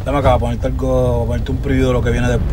Dame acá, ponerte algo, ponerte un preview de lo que viene después.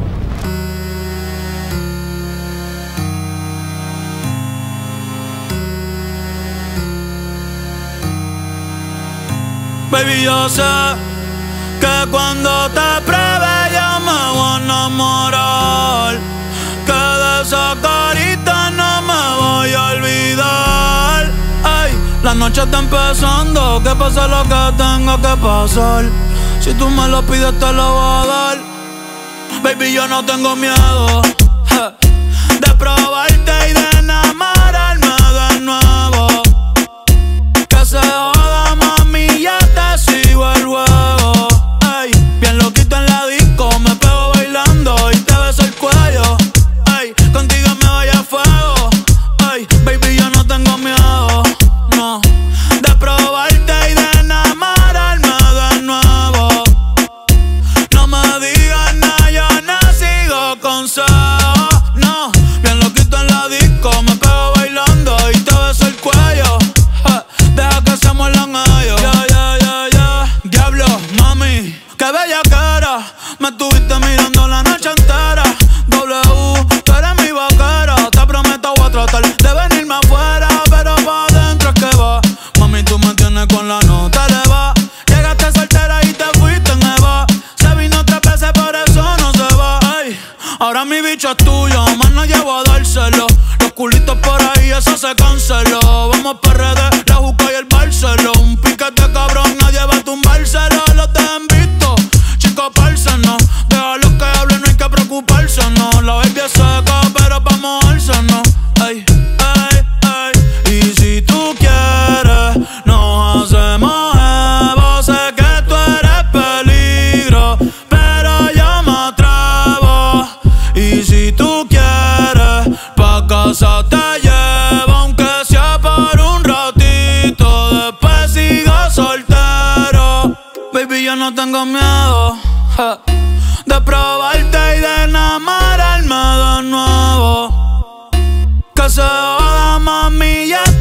Baby, yo sé que cuando te pruebe yo me voy a enamorar, que de esa carita no me voy a olvidar. Ay, la noche está empezando, que pase lo que tenga que pasar. Si tú me lo pides te lo voy a dar. Baby, yo no tengo miedo de probarte y de enamorarme de nuevo. Que se joda, mami, ya te sigo el juego. Ay, bien loquito en la disco, me pego bailando y te beso el cuello. Ay, contigo me voy a fuego. Ay, baby, yo no tengo miedo, no, de probarte y de enamorarme de nuevo. No me digas nada, yo no sigo consejos, no. Bien loquito en la disco, me pego bailando y te beso el cuello. Deja que se muerdan ellos. Ya. Diablo, mami, qué bella cara. Me estuviste mirando la noche entera. W, tú eres mi vaquera. Te prometo voy a tratar de venirme afuera, pero pa' adentro es que va. Mami, tú me tienes con la nota eleva. Llegaste soltera y te fuiste en Eva. Se vino 3 veces, por eso no se va. Ay, ahora mi bicho es tuyo, más no llevo a dárselo. Los culitos por ahí, eso se canceló. Vamos pa' RD, la Juca y el Barceló. Un piquete cabrón, nadie va a tumbárselo. Los dejan visto, chicos, pársenos. Déjalos que hablen, no hay que preocuparse, no. La baby es seca, pero pa' mojarse, no. Ay, ay, ay. Y si tú quieres, nos hacemos evo. Sé que tú eres peligro, pero yo me atrevo. Y si tú quieres, pa' casa te llevo, aunque sea por un ratito. Después sigo soltero. Baby, yo no tengo miedo de probarte y de enamorarme de nuevo. Que se joda, mami, ya